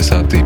sati.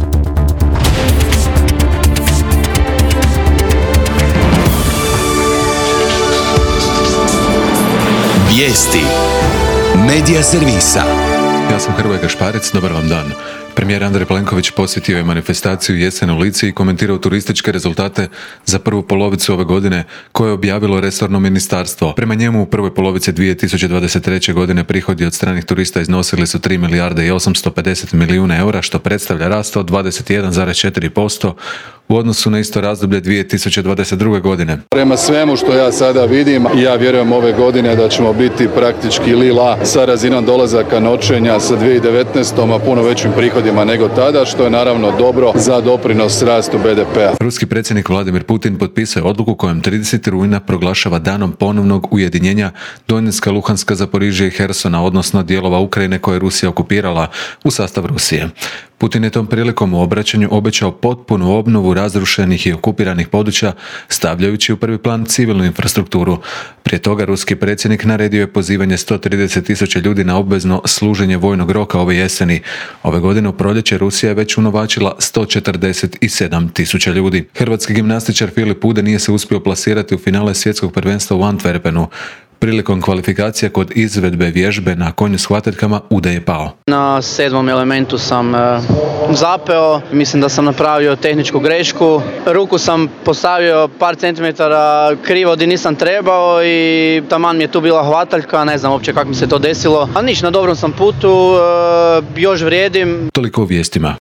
Vijesti Medija servisa. Ja sam Hrvoje Gašparec, dobar vam dan. Premijer Andrej Plenković posjetio je manifestaciju Jesen u Lici i komentirao turističke rezultate za prvu polovicu ove godine koje je objavilo resorno ministarstvo. Prema njemu u prvoj polovici 2023. godine prihodi od stranih turista iznosili su 3 milijarde i 850 milijuna eura, što predstavlja rast od 21,4% u odnosu na isto razdoblje 2022. godine. Prema svemu što ja sada vidim, ja vjerujem ove godine da ćemo biti praktički lila sa razinom dolazaka noćenja sa 2019. a puno većim prihodima nego tada, što je naravno dobro za doprinos rastu BDP-a. Ruski predsjednik Vladimir Putin potpisao je odluku kojom 30. rujna proglašava danom ponovnog ujedinjenja Donjecka, Luhanska, Zaporižja i Hersona, odnosno dijelova Ukrajine koje je Rusija okupirala u sastav Rusije. Putin je tom prilikom u obraćanju obećao potpunu obnovu razrušenih i okupiranih područja, stavljajući u prvi plan civilnu infrastrukturu. Prije toga ruski predsjednik naredio je pozivanje 130.000 ljudi na obvezno služenje vojnog roka ove jeseni. Ove godine u proljeće Rusija je već unovačila 147.000 ljudi. Hrvatski gimnastičar Filip Ude nije se uspio plasirati u finale svjetskog prvenstva u Antwerpenu. Prilikom kvalifikacija kod izvedbe vježbe na konju s hvataljkama Ude je pao. Na 7. elementu sam zapeo, mislim da sam napravio tehničku grešku. Ruku sam postavio par centimetara krivo gdje nisam trebao i taman mi je tu bila hvataljka, ne znam uopće kako mi se to desilo. A niš, na dobrom sam putu, još vrijedim. Toliko o vijestima.